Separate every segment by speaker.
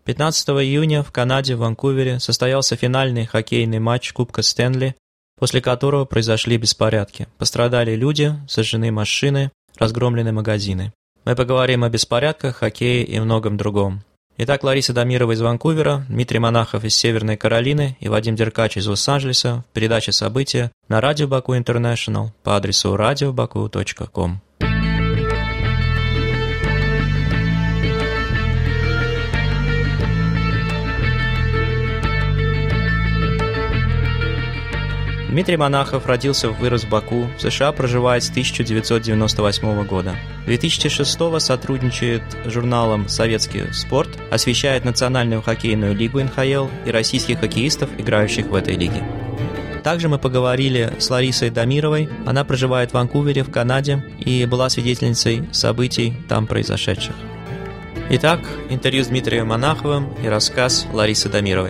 Speaker 1: 15 июня в Канаде, в Ванкувере, состоялся финальный хоккейный матч Кубка Стэнли, после которого произошли беспорядки. Пострадали люди, сожжены машины, разгромлены магазины. Мы поговорим о беспорядках, хоккее и многом другом. Итак, Лариса Дамирова из Ванкувера, Дмитрий Монахов из Северной Каролины и Вадим Деркач из Лос-Анджелеса в передаче «События» на радио Баку Интернешнл по адресу radiobaku.com. Дмитрий Монахов родился и вырос в Баку, в США проживает с 1998 года. С 2006 сотрудничает с журналом «Советский спорт», освещает Национальную хоккейную лигу НХЛ и российских хоккеистов, играющих в этой лиге. Также мы поговорили с Ларисой Дамировой, она проживает в Ванкувере, в Канаде, и была свидетельницей событий там произошедших. Итак, интервью с Дмитрием Монаховым и рассказ Ларисы Дамировой.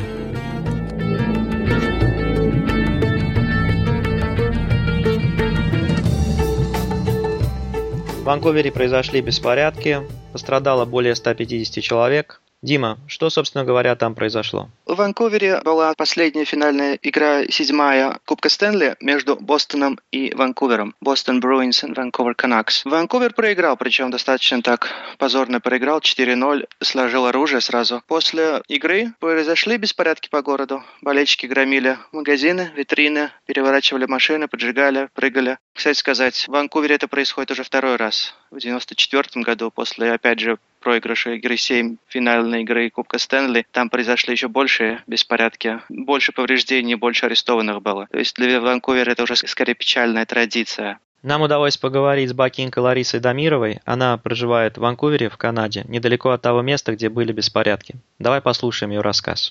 Speaker 1: В Ванкувере произошли беспорядки, пострадало более 150 человек. Дима, что, собственно говоря, там произошло?
Speaker 2: В Ванкувере была последняя финальная игра, 7-я Кубка Стэнли между Бостоном и Ванкувером. Бостон Bruins и Ванкувер Канакс. Ванкувер проиграл, причем достаточно так позорно проиграл, 4-0, сложил оружие сразу. После игры произошли беспорядки по городу. Болельщики громили магазины, витрины, переворачивали машины, поджигали, прыгали. Кстати сказать, в Ванкувере это происходит уже второй раз. В 1994 году, после, опять же, проигрыша игры 7, финальной игры Кубка Стэнли, там произошли еще большие беспорядки, больше повреждений, больше арестованных было. То есть для Ванкувера это уже скорее печальная традиция.
Speaker 1: Нам удалось поговорить с бакинкой Ларисой Дамировой. Она проживает в Ванкувере, в Канаде, недалеко от того места, где были беспорядки. Давай послушаем ее рассказ.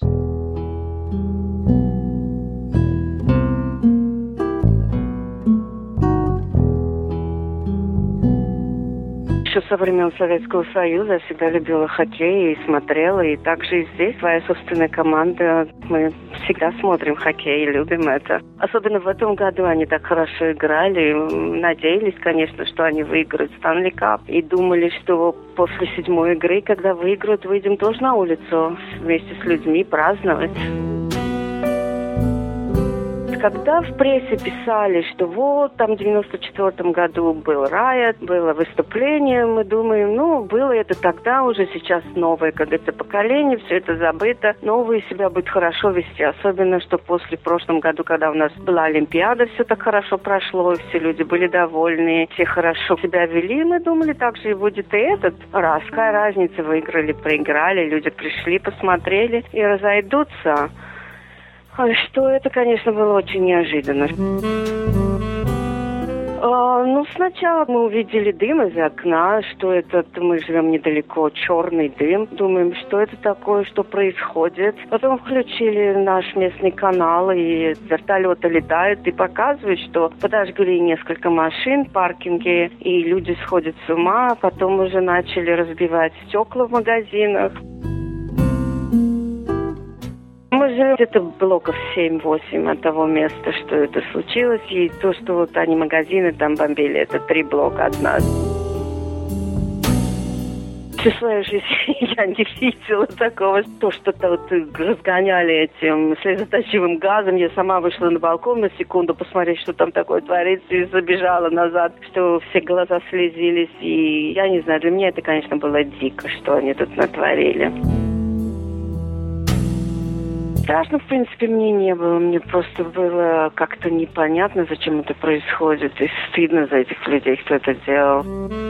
Speaker 3: Еще со времен Советского Союза я всегда любила хоккей и смотрела. И также и здесь своя собственная команда. Мы всегда смотрим хоккей и любим это. Особенно в этом году они так хорошо играли. Надеялись, конечно, что они выиграют Stanley Cup. И думали, что после 7-й игры, когда выиграют, выйдем тоже на улицу вместе с людьми праздновать. Когда в прессе писали, что вот там в 94 году был riot, было выступление, мы думаем, ну, было это тогда уже, сейчас новое, как говорится, поколение, все это забыто, новые себя будет хорошо вести, особенно, что после прошлом году, когда у нас была Олимпиада, все так хорошо прошло, все люди были довольны, все хорошо себя вели, мы думали, так же и будет и этот раз. Какая разница, выиграли, проиграли, люди пришли, посмотрели и разойдутся. Что это, конечно, было очень неожиданно. Сначала мы увидели дым из окна, что это, мы живем недалеко, черный дым. Думаем, что это такое, что происходит. Потом включили наш местный канал, и вертолеты летают и показывают, что подожгли несколько машин в паркинге, и люди сходят с ума. Потом уже начали разбивать стекла в магазинах. Мы живем где-то блоков 7-8 от того места, что это случилось. И то, что вот они магазины там бомбили, это 3 блока от нас. Всю свою жизнь я не видела такого, то, что-то вот разгоняли этим слезоточивым газом. Я сама вышла на балкон на секунду посмотреть, что там такое творится, и забежала назад, что все глаза слезились. И я не знаю, для меня это, конечно, было дико, что они тут натворили. Страшно, в принципе, мне не было. Мне просто было как-то непонятно, зачем это происходит. И стыдно за этих людей, кто это делал.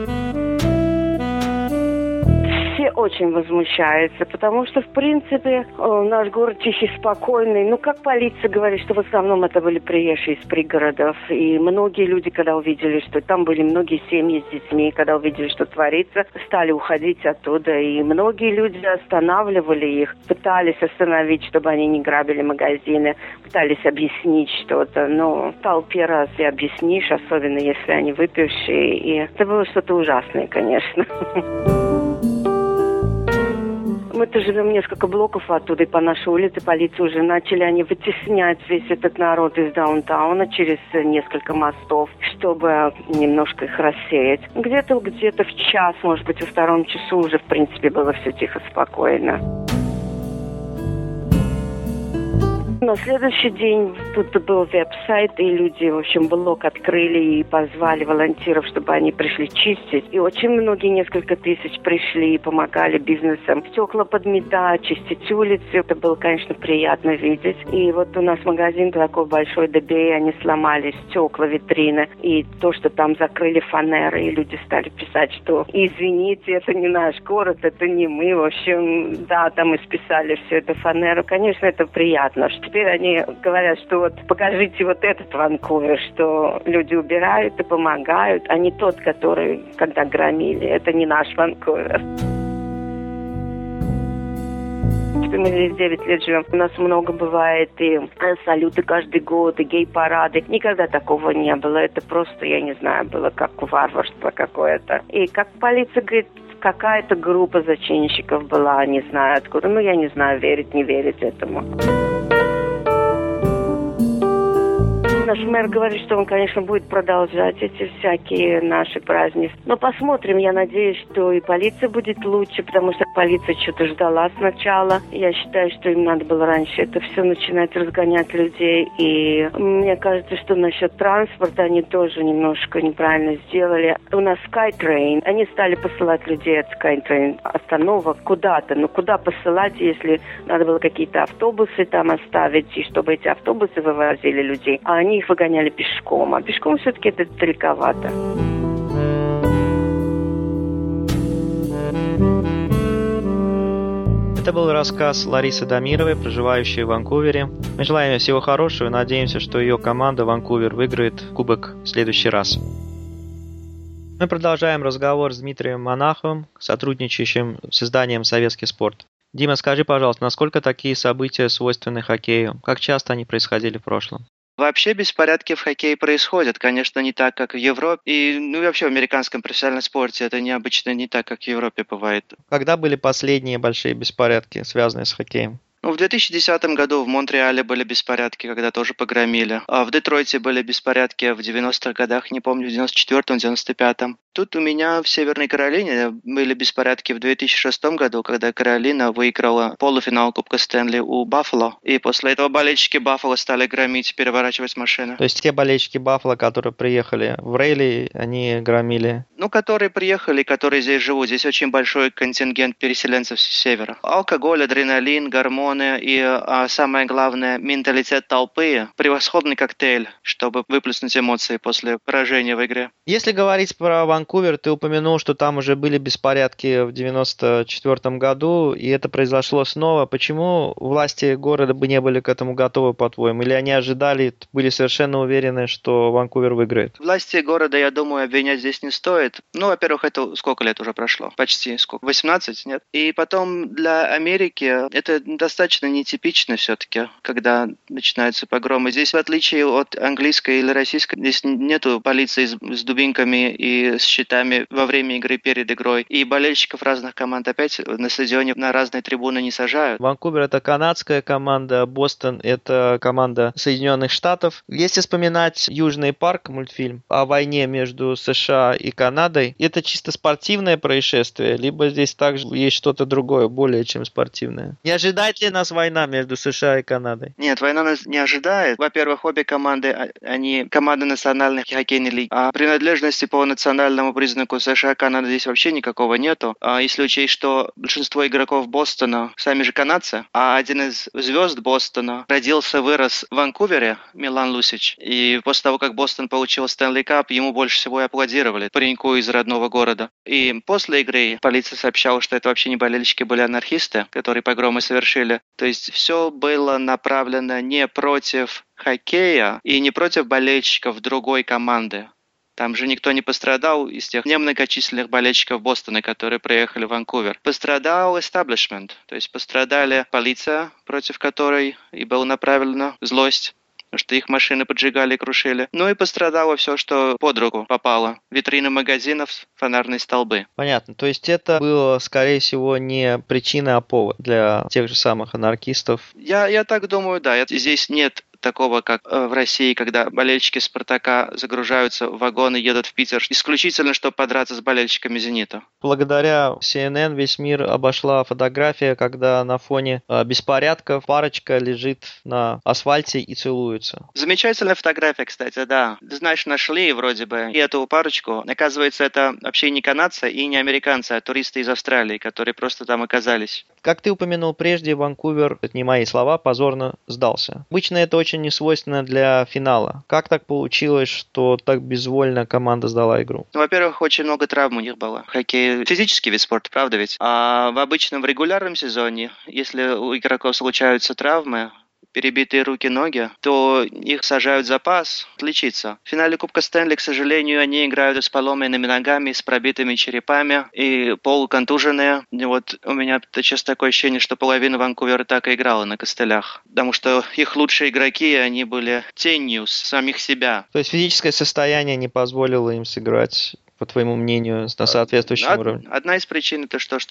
Speaker 3: Все очень возмущаются, потому что, в принципе, наш город тихий, спокойный. Ну, как полиция говорит, что в основном это были приезжие из пригородов. И многие люди, когда увидели, что там были многие семьи с детьми, когда увидели, что творится, стали уходить оттуда. И многие люди останавливали их, пытались остановить, чтобы они не грабили магазины, пытались объяснить что-то. Но толпе разве объяснишь, особенно если они выпившие. И это было что-то ужасное, конечно. Мы-то живем несколько блоков оттуда, и по нашей улице полиция уже начали они вытеснять весь этот народ из даунтауна через несколько мостов, чтобы немножко их рассеять. Где-то в час, может быть, во 2 часу уже, в принципе, было все тихо, спокойно. На следующий день тут был веб-сайт, и люди, в общем, блог открыли и позвали волонтеров, чтобы они пришли чистить. И очень многие, несколько тысяч пришли и помогали бизнесам стекла подметать, чистить улицы. Это было, конечно, приятно видеть. И вот у нас магазин такой большой, Дебей, они сломали стекла, витрины. И то, что там закрыли фанеры, и люди стали писать, что извините, это не наш город, это не мы. В общем, да, там исписали всю эту фанеру. Конечно, это приятно. Теперь они говорят, что вот покажите вот этот Ванкувер, что люди убирают и помогают, а не тот, который, когда громили. Это не наш Ванкувер. Мы здесь 9 лет живем. У нас много бывает и салюты каждый год, и гей-парады. Никогда такого не было. Это просто, я не знаю, было как варварство какое-то. И как полиция говорит, какая-то группа зачинщиков была, не знаю откуда. Ну, я не знаю, верить, не верить этому. Наш мэр говорит, что он, конечно, будет продолжать эти всякие наши праздники. Но посмотрим. Я надеюсь, что и полиция будет лучше, потому что полиция что-то ждала сначала. Я считаю, что им надо было раньше это все начинать разгонять людей. И мне кажется, что насчет транспорта они тоже немножко неправильно сделали. У нас SkyTrain. Они стали посылать людей от SkyTrain остановок куда-то. Но куда посылать, если надо было какие-то автобусы там оставить, и чтобы эти автобусы вывозили людей, а они их выгоняли пешком. А пешком все-таки это далековато.
Speaker 1: Это был рассказ Ларисы Дамировой, проживающей в Ванкувере. Мы желаем ей всего хорошего и надеемся, что ее команда Ванкувер выиграет кубок в следующий раз. Мы продолжаем разговор с Дмитрием Монаховым, сотрудничающим с изданием «Советский спорт». Дима, скажи, пожалуйста, насколько такие события свойственны хоккею? Как часто они происходили в прошлом?
Speaker 2: Вообще беспорядки в хоккее происходят, конечно, не так, как в Европе. И вообще в американском профессиональном спорте это необычно не так, как в Европе бывает.
Speaker 1: Когда были последние большие беспорядки, связанные с хоккеем?
Speaker 2: В 2010 году в Монреале были беспорядки, когда тоже погромили. А в Детройте были беспорядки в 90-х годах, не помню, в 94-м, 95-м. Тут у меня в Северной Каролине были беспорядки в 2006 году, когда Каролина выиграла полуфинал Кубка Стэнли у Баффало. И после этого болельщики Баффало стали громить, переворачивать машины.
Speaker 1: То есть те болельщики Баффало, которые приехали в Рейли, они громили?
Speaker 2: Которые приехали, которые здесь живут. Здесь очень большой контингент переселенцев с севера. Алкоголь, адреналин, гормоны и, самое главное, менталитет толпы. Превосходный коктейль, чтобы выплеснуть эмоции после поражения в игре.
Speaker 1: Если говорить про Ванкувер, ты упомянул, что там уже были беспорядки в 94 году, и это произошло снова. Почему власти города бы не были к этому готовы, по-твоему? Или они ожидали, были совершенно уверены, что Ванкувер выиграет?
Speaker 2: Власти города, я думаю, обвинять здесь не стоит. Во-первых, это сколько лет уже прошло? Почти сколько? 18, нет? И потом для Америки это достаточно нетипично все-таки, когда начинаются погромы. Здесь, в отличие от английской или российской, здесь нету полиции с дубинками и с щитами во время игры, перед игрой. И болельщиков разных команд опять на стадионе на разные трибуны не сажают.
Speaker 1: Ванкувер — это канадская команда, Бостон — это команда Соединенных Штатов. Если вспоминать «Южный парк», мультфильм о войне между США и Канадой, это чисто спортивное происшествие, либо здесь также есть что-то другое, более чем спортивное? Не ожидает ли нас война между США и Канадой?
Speaker 2: Нет, война нас не ожидает. Во-первых, обе команды, они команды национальных хоккейной лиги. А принадлежности по национальному признаку США и Канады здесь вообще никакого нету. А если учесть, что большинство игроков Бостона сами же канадцы, а один из звезд Бостона родился, вырос в Ванкувере, Милан Лусич, и после того, как Бостон получил Стэнли Кап, ему больше всего и аплодировали, пареньку из родного города. И после игры полиция сообщала, что это вообще не болельщики, были анархисты, которые погромы совершили. То есть все было направлено не против хоккея и не против болельщиков другой команды. Там же никто не пострадал из тех немногочисленных болельщиков Бостона, которые приехали в Ванкувер. Пострадал establishment, то есть пострадали полиция, против которой и была направлена злость, потому что их машины поджигали и крушили. И пострадало все, что под руку попало. Витрины магазинов, фонарные столбы.
Speaker 1: Понятно. То есть это было, скорее всего, не причина, а повод для тех же самых анархистов.
Speaker 2: Я так думаю, да. Здесь нет такого, как в России, когда болельщики «Спартака» загружаются в вагон и едут в Питер исключительно, чтобы подраться с болельщиками «Зенита».
Speaker 1: Благодаря CNN весь мир обошла фотография, когда на фоне беспорядков парочка лежит на асфальте и целуется.
Speaker 2: Замечательная фотография, кстати, да. Ты знаешь, нашли вроде бы и эту парочку. Оказывается, это вообще не канадцы и не американцы, а туристы из Австралии, которые просто там оказались.
Speaker 1: Как ты упомянул прежде, Ванкувер, это не мои слова, позорно сдался. Обычно это очень несвойственно для финала. Как так получилось, что так безвольно команда сдала игру?
Speaker 2: Ну, во-первых, очень много травм у них было. Хоккей физический вид спорта, правда ведь? А в регулярном сезоне, если у игроков случаются травмы, перебитые руки, ноги, то их сажают в запас лечиться. В финале Кубка Стэнли, к сожалению, они играют с поломанными ногами, с пробитыми черепами и полуконтуженные. И вот у меня сейчас такое ощущение, что половина Ванкувера так и играла на костылях. Потому что их лучшие игроки, они были тенью самих себя.
Speaker 1: То есть физическое состояние не позволило им сыграть, по твоему мнению, на соответствующем уровне?
Speaker 2: Одна из причин это что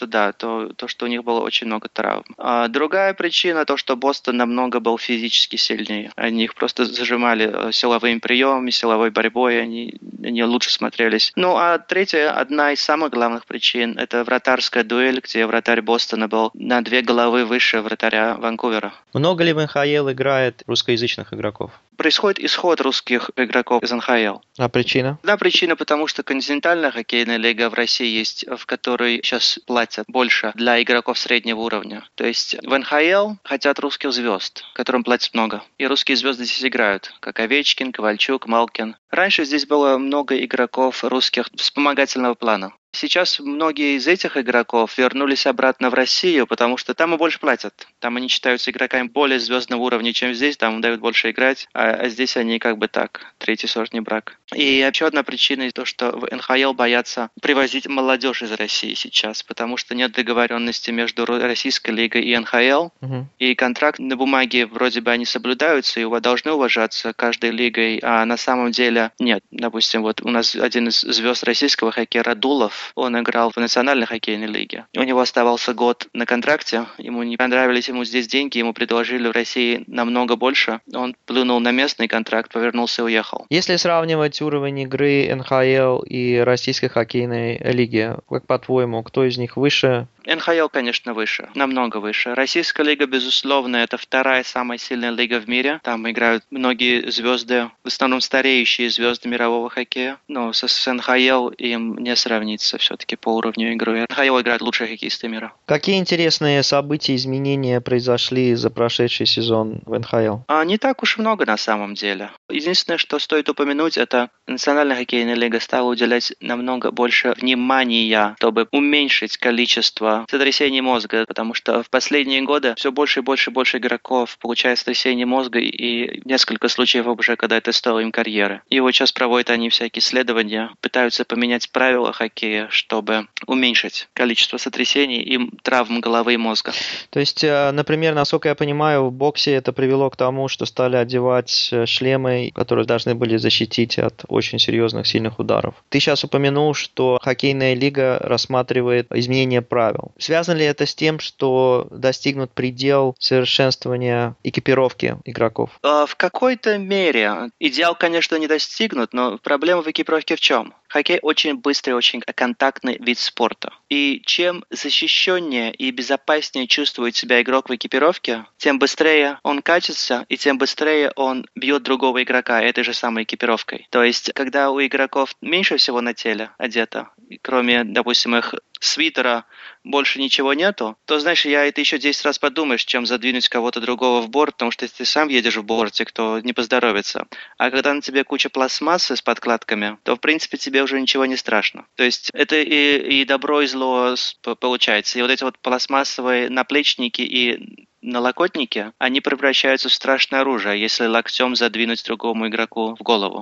Speaker 2: у них было очень много травм. А другая причина то, что Бостон намного был физически сильнее. Они их просто зажимали силовыми приемами, силовой борьбой, они лучше смотрелись. Ну а третья, одна из самых главных причин, это вратарская дуэль, где вратарь Бостона был на 2 головы выше вратаря Ванкувера.
Speaker 1: Много ли в НХЛ играет русскоязычных игроков?
Speaker 2: Происходит исход русских игроков из НХЛ.
Speaker 1: А причина?
Speaker 2: Одна причина, потому что континентальная хоккейная лига в России есть, в которой сейчас платят больше для игроков среднего уровня. То есть в НХЛ хотят русских звезд, которым платят много. И русские звезды здесь играют, как Овечкин, Ковальчук, Малкин. Раньше здесь было много игроков русских вспомогательного плана. Сейчас многие из этих игроков вернулись обратно в Россию, потому что там и больше платят. Там они считаются игроками более звездного уровня, чем здесь, там им дают больше играть, а здесь они как бы так, третий сортный брак. И еще одна причина то, что в НХЛ боятся привозить молодежь из России сейчас, потому что нет договоренности между Российской лигой и НХЛ, и контракт на бумаге вроде бы они соблюдаются и должны уважаться каждой лигой, а на самом деле нет. Допустим, вот у нас один из звезд российского хоккея Радулов, он играл в национальной хоккейной лиге. У него оставался год на контракте, ему не понравились здесь деньги, ему предложили в России намного больше. Он плюнул на местный контракт, повернулся и уехал.
Speaker 1: Если сравнивать уровень игры НХЛ и российской хоккейной лиги, как по-твоему, кто из них выше?
Speaker 2: НХЛ, конечно, выше, намного выше. Российская лига, безусловно, это вторая самая сильная лига в мире. Там играют многие звезды, в основном стареющие звезды мирового хоккея. Но с НХЛ им не сравнится все-таки по уровню игры. НХЛ играют лучшие хоккеисты мира.
Speaker 1: Какие интересные события, изменения произошли за прошедший сезон в НХЛ?
Speaker 2: Не так уж много на самом деле. Единственное, что стоит упомянуть, это Национальная хоккейная лига стала уделять намного больше внимания, чтобы уменьшить количество сотрясений мозга, потому что в последние годы все больше и больше игроков получают сотрясение мозга, и несколько случаев уже, когда это стоило им карьеры. И вот сейчас проводят они всякие исследования, пытаются поменять правила хоккея, чтобы уменьшить количество сотрясений и травм головы и мозга.
Speaker 1: То есть, например, насколько я понимаю, в боксе это привело к тому, что стали одевать шлемы, которые должны были защитить от очень серьезных, сильных ударов. Ты сейчас упомянул, что хоккейная лига рассматривает изменение правил. Связано ли это с тем, что достигнут предел совершенствования экипировки игроков?
Speaker 2: В какой-то мере. Идеал, конечно, не достигнут, но проблема в экипировке в чем? Хоккей очень быстрый, очень контактный вид спорта. И чем защищеннее и безопаснее чувствует себя игрок в экипировке, тем быстрее он катится, и тем быстрее он бьет другого игрока этой же самой экипировкой. То есть, когда у игроков меньше всего на теле одето, кроме, допустим, их свитера, больше ничего нету, то, знаешь, ты еще 10 раз подумаешь, чем задвинуть кого-то другого в борт, потому что если ты сам едешь в борте, то не поздоровится. А когда на тебе куча пластмассы с подкладками, то, в принципе, тебе уже ничего не страшно. То есть это и добро, и зло получается. И вот эти вот пластмассовые наплечники и налокотники, они превращаются в страшное оружие, если локтем задвинуть другому игроку в голову.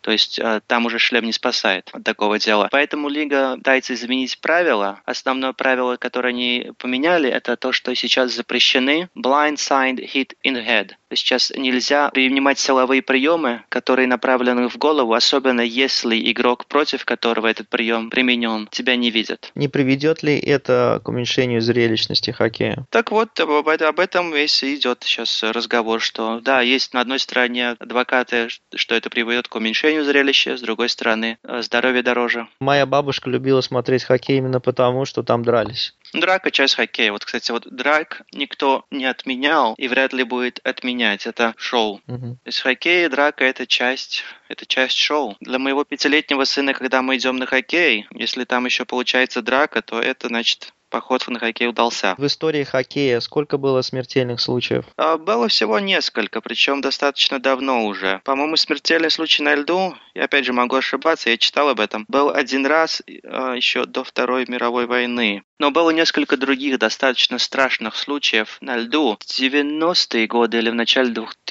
Speaker 2: То есть там уже шлем не спасает от такого дела. Поэтому лига пытается изменить правила. Основное правило, которое они поменяли, это то, что сейчас запрещены blindside hit in the head. Сейчас нельзя принимать силовые приемы, которые направлены в голову, особенно если игрок, против которого этот прием применен, тебя не видит.
Speaker 1: Не приведет ли это к уменьшению зрелищности хоккея?
Speaker 2: Так вот, об этом весь и идет сейчас разговор, что да, есть на одной стороне адвокаты, что это приведет к уменьшению зрелища, с другой стороны, здоровье дороже.
Speaker 1: Моя бабушка любила смотреть хоккей именно потому, что там дрались.
Speaker 2: Драка – часть хоккея. Вот, кстати, драк никто не отменял и вряд ли будет отменять. Это шоу. То есть хоккей и драка – это часть шоу. Для моего 5-летнего сына, когда мы идем на хоккей, если там еще получается драка, то это значит... Поход на хоккей удался.
Speaker 1: В истории хоккея сколько было смертельных случаев?
Speaker 2: Было всего несколько, причем достаточно давно уже. По-моему, смертельный случай на льду, я опять же могу ошибаться, я читал об этом, был один раз еще до Второй мировой войны. Но было несколько других достаточно страшных случаев на льду. В 90-е годы или в начале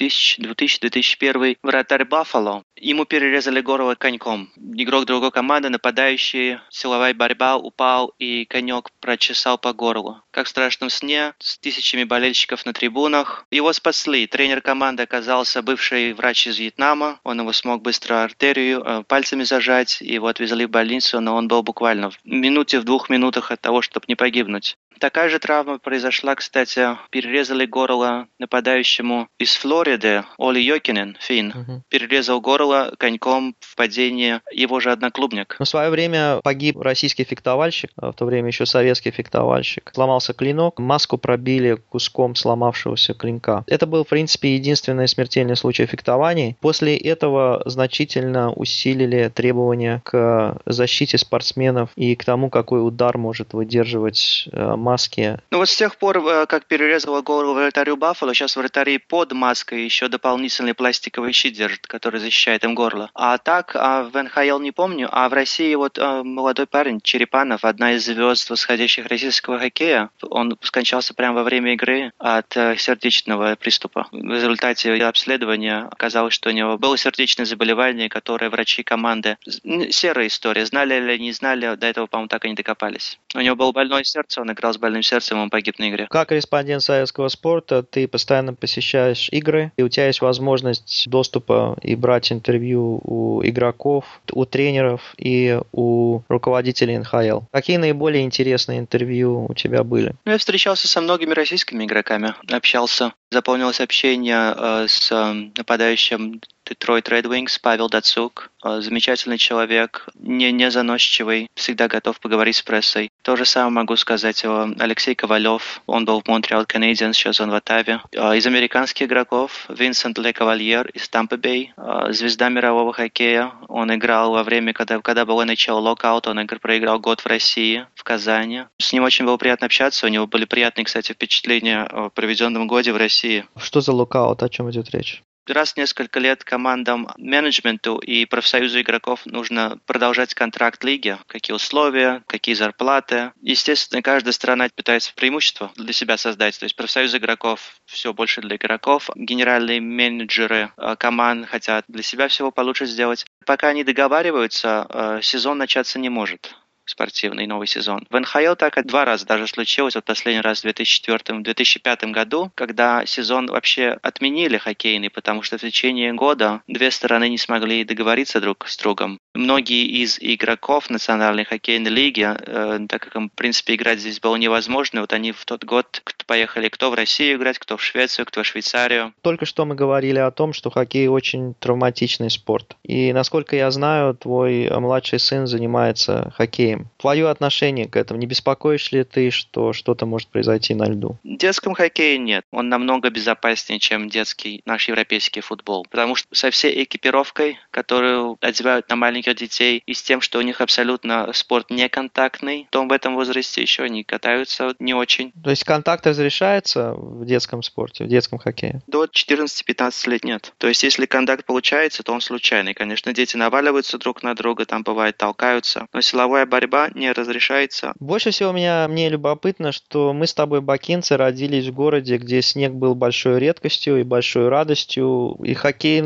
Speaker 2: 2000-2001 вратарь Баффало, ему перерезали горло коньком. Игрок другой команды, нападающий, силовая борьба, упал и конек прочесал по горлу. Как в страшном сне, с тысячами болельщиков на трибунах. Его спасли. Тренер команды оказался бывший врач из Вьетнама. Он его смог быстро артерию пальцами зажать. Его отвезли в больницу, но он был буквально в 2 минутах от того, чтобы не погибнуть. Такая же травма произошла, кстати, перерезали горло нападающему из Флориды, Оли Йокинен, финн. Перерезал горло коньком в падении его же одноклубник.
Speaker 1: В свое время погиб российский фехтовальщик, в то время еще советский фехтовальщик. Сломался клинок, маску пробили куском сломавшегося клинка. Это был, в принципе, единственный смертельный случай фехтований. После этого значительно усилили требования к защите спортсменов и к тому, какой удар может выдерживать маски.
Speaker 2: С тех пор, как перерезала горло вратарю Баффало, сейчас вратари под маской еще дополнительный пластиковый щит держат, который защищает им горло. А так, в НХЛ не помню, а в России молодой парень Черепанов, одна из звезд восходящих российского хоккея, он скончался прямо во время игры от сердечного приступа. В результате обследования оказалось, что у него было сердечное заболевание, которое врачи команды... Серая история. Знали или не знали, до этого, по-моему, так и не докопались. У него было больное сердце, он играл с больным сердцем, он погиб на игре.
Speaker 1: Как корреспондент советского спорта, ты постоянно посещаешь игры, и у тебя есть возможность доступа и брать интервью у игроков, у тренеров и у руководителей НХЛ. Какие наиболее интересные интервью у тебя были?
Speaker 2: Я встречался со многими российскими игроками, общался. Запомнилось общение с нападающим Detroit Red Wings Павел Дацук. Замечательный человек, не заносчивый, всегда готов поговорить с прессой. То же самое могу сказать о Алексей Ковалев. Он был в Montreal Canadiens, сейчас он в Оттаве. Из американских игроков Винсент Ле Кавальер из Тампа Бэй, звезда мирового хоккея. Он играл во время, когда был NHL локаут, он проиграл год в России, в Казани. С ним очень было приятно общаться, у него были приятные, кстати, впечатления о проведенном годе в России.
Speaker 1: Что за локаут, о чем идет речь?
Speaker 2: Раз в несколько лет командам, менеджменту и профсоюзу игроков нужно продолжать контракт лиги. Какие условия, какие зарплаты. Естественно, каждая сторона пытается преимущество для себя создать. То есть профсоюз игроков все больше для игроков. Генеральные менеджеры команд хотят для себя всего получше сделать. Пока они договариваются, сезон начаться не может. Спортивный новый сезон. В НХЛ так 2 раза даже случилось. Последний раз в 2004-2005 году, когда сезон вообще отменили хоккейный, потому что в течение года 2 стороны не смогли договориться друг с другом. Многие из игроков Национальной хоккейной лиги, так как им, в принципе, играть здесь было невозможно, они в тот год поехали кто в Россию играть, кто в Швецию, кто в Швейцарию.
Speaker 1: Только что мы говорили о том, что хоккей очень травматичный спорт. И, насколько я знаю, твой младший сын занимается хоккеем. Твое отношение к этому, не беспокоишь ли ты, что что-то может произойти на льду?
Speaker 2: В детском хоккее нет. Он намного безопаснее, чем детский наш европейский футбол. Потому что со всей экипировкой, которую одевают на маленьких детей, и с тем, что у них абсолютно спорт неконтактный, то в этом возрасте еще они катаются не очень.
Speaker 1: То есть контакт разрешается в детском спорте, в детском хоккее?
Speaker 2: До 14-15 лет нет. То есть если контакт получается, то он случайный. Конечно, дети наваливаются друг на друга, там бывает толкаются, но силовая борьба не разрешается.
Speaker 1: Больше всего мне любопытно, что мы с тобой, бакинцы, родились в городе, где снег был большой редкостью и большой радостью, и хоккейных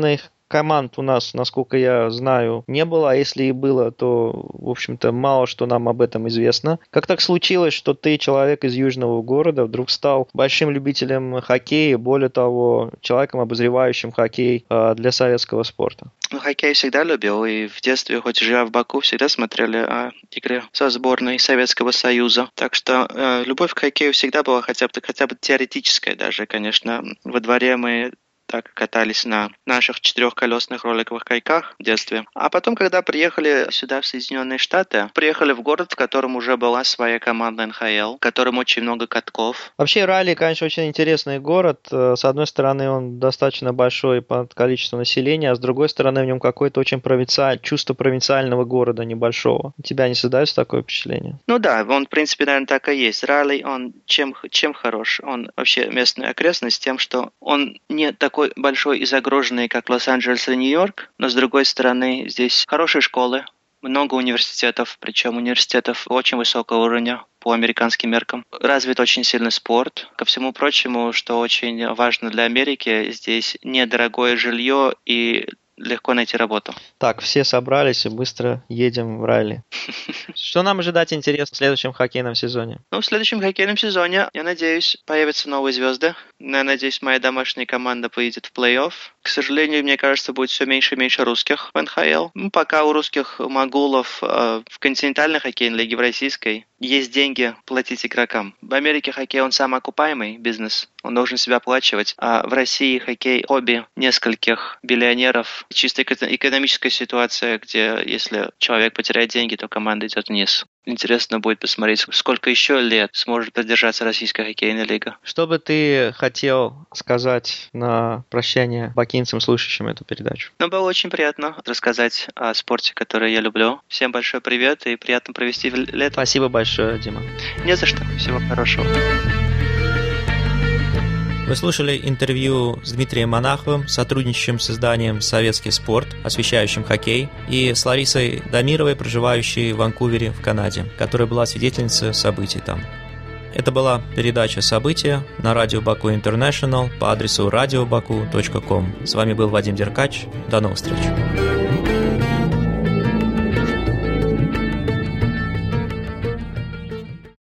Speaker 4: команд у нас, насколько я знаю, не было, а если и было, то, в общем-то, мало что нам об этом известно. Как так случилось, что ты, человек из южного города, вдруг стал большим любителем хоккея, более того, человеком, обозревающим хоккей для советского спорта?
Speaker 2: Ну, хоккей всегда любил, и в детстве, хоть живя в Баку, всегда смотрели игры со сборной Советского Союза. Так что любовь к хоккею всегда была хотя бы теоретическая даже. Конечно, во дворе мы так катались на наших четырехколесных роликовых кайках в детстве. А потом, когда приехали сюда, в Соединенные Штаты, приехали в город, в котором уже была своя команда НХЛ, в котором очень много катков.
Speaker 4: Вообще, Райли, конечно, очень интересный город. С одной стороны, он достаточно большой по количеству населения, а с другой стороны, в нем какое-то очень чувство провинциального города небольшого. У тебя не создается такое впечатление?
Speaker 2: Ну да, он, в принципе, наверное, так и есть. Райли, он чем хорош? Он вообще местная окрестность тем, что он не такой большой и загруженный, как Лос-Анджелес и Нью-Йорк, но с другой стороны здесь хорошие школы, много университетов, причем университетов очень высокого уровня по американским меркам. Развит очень сильный спорт. Ко всему прочему, что очень важно для Америки, здесь недорогое жилье и легко найти работу.
Speaker 4: Так, все собрались и быстро едем в Райли. Что нам ожидать интересно в следующем хоккейном сезоне?
Speaker 2: Ну, в следующем хоккейном сезоне, я надеюсь, появятся новые звезды. Я надеюсь, моя домашняя команда поедет в плей-офф. К сожалению, мне кажется, будет все меньше и меньше русских в НХЛ. Ну, пока у русских могулов в континентальной хоккейной лиге, в российской, есть деньги платить игрокам. В Америке хоккей, он самоокупаемый бизнес. Он должен себя оплачивать. А в России хоккей – хобби нескольких биллионеров. Чисто экономическая ситуация, где если человек потеряет деньги, то команда идет вниз. Интересно будет посмотреть, сколько еще лет сможет продержаться российская хоккейная лига.
Speaker 4: Что бы ты хотел сказать на прощание бакинцам, слушающим эту передачу?
Speaker 2: Ну, было очень приятно рассказать о спорте, который я люблю. Всем большой привет и приятно провести лето.
Speaker 4: Спасибо большое, Дима.
Speaker 2: Не за что. Всего хорошего.
Speaker 1: Вы слушали интервью с Дмитрием Монаховым, сотрудничающим с изданием «Советский спорт», освещающим хоккей, и с Ларисой Дамировой, проживающей в Ванкувере, в Канаде, которая была свидетельницей событий там. Это была передача «События» на радио Баку Интернешнл по адресу radiobaku.com. С вами был Вадим Деркач. До новых встреч.